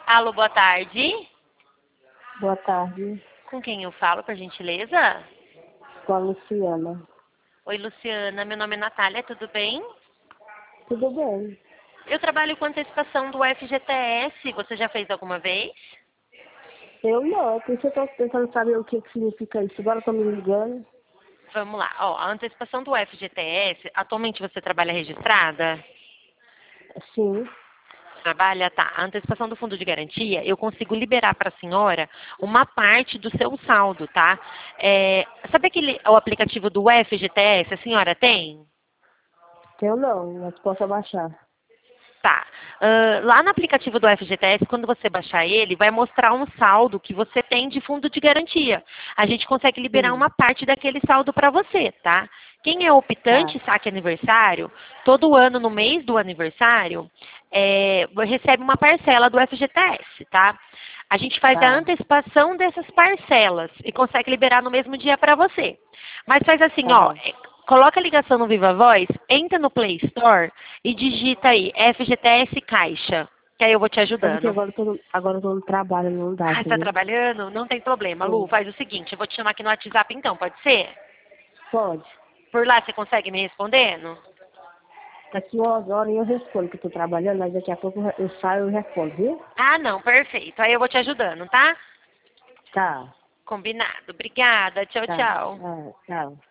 Alô, boa tarde. Boa tarde, Com quem eu falo, por gentileza? com a Luciana. Oi, Luciana. Meu nome é Natália, tudo bem? Tudo bem? Eu trabalho com antecipação do FGTS. Você já fez alguma vez? Eu não, por isso eu estou tentando saber o que significa isso. Agora estou me ligando. Vamos lá. Ó, a antecipação do FGTS, atualmente você trabalha registrada? Sim, Trabalha, tá. A antecipação do fundo de garantia, eu consigo liberar para a senhora uma parte do seu saldo, tá? Sabe o aplicativo do FGTS, a senhora tem? eu não, mas posso abaixar. Tá. Lá no aplicativo do FGTS, quando você baixar ele, vai mostrar um saldo que você tem de fundo de garantia. A gente consegue liberar Sim, uma parte daquele saldo para você, tá? Quem é optante tá, saque aniversário, todo ano, no mês do aniversário, recebe uma parcela do FGTS, tá? A gente faz a tá, antecipação dessas parcelas e consegue liberar no mesmo dia para você. Mas faz assim, tá ó, bom. coloca a ligação no Viva Voz, entra no Play Store e digita aí FGTS Caixa, que aí eu vou te É porque ajudando. agora eu tô no trabalho, não dá, Ah, está entendeu? trabalhando? Não tem problema, Lu. Sim, Faz o seguinte, eu vou te chamar aqui no WhatsApp então, pode ser? pode. Por lá você consegue me respondendo? Daqui umas horas eu respondo que eu tô trabalhando, mas daqui a pouco eu saio e respondo, viu? Ah, não, perfeito. Aí eu vou te ajudando, tá? Tá, Combinado. Obrigada. Tchau, tá, tchau. tá, tchau.